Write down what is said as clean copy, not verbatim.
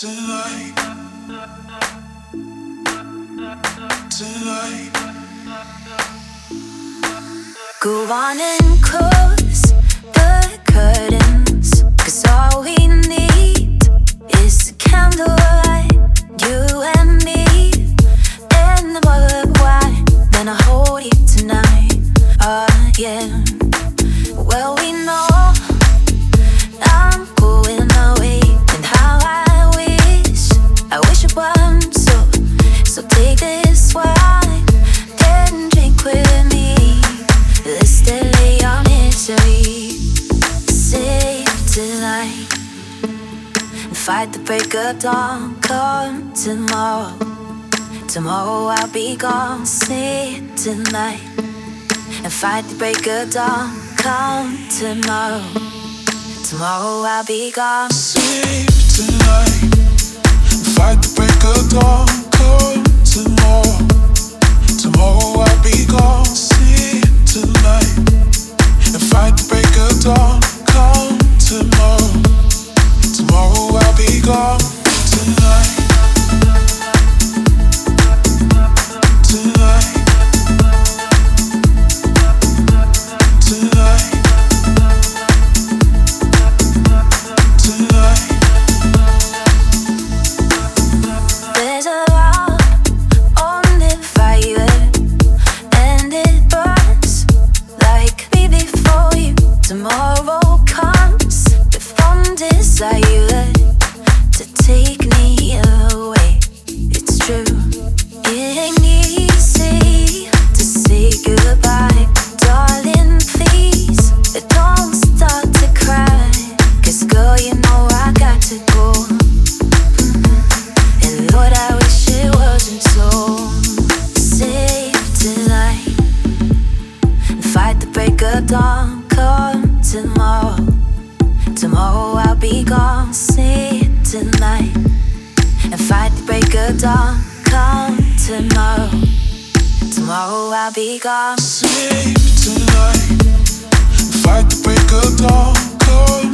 Tonight, tonight. Go on and close the curtains, 'cause all we need is a candlelight, you and me, and the bottle of wine. Then I hold you tonight, yeah. Well, we know I'm going away, and how I wish it wasn't so. So take this wine and drink with me. Let's delay our misery. Save tonight and fight the break of dawn. Come tomorrow, tomorrow I'll be gone. Save tonight and fight the break of dawn. Come tomorrow, tomorrow I'll be gone. Sleep tonight and fight the break of dawn. Come tomorrow, tomorrow I'll be gone. Sleep tonight and fight the break of dawn. Come tomorrow, tomorrow I'll be gone. Tonight, tonight, tonight. There's a log on the fire, and it burns like me before you. Tomorrow comes with one desire to take me away. It's true, it ain't easy to say goodbye. Darling, please don't start to cry, 'cause girl, you know I got to go. And Lord, I wish it wasn't so. Save tonight and fight the break of dawn. Come tomorrow, tomorrow I'll be gone. Save tonight and fight the break of dawn. Come tomorrow, tomorrow I'll be gone. Sleep tonight and fight the break of dawn. Come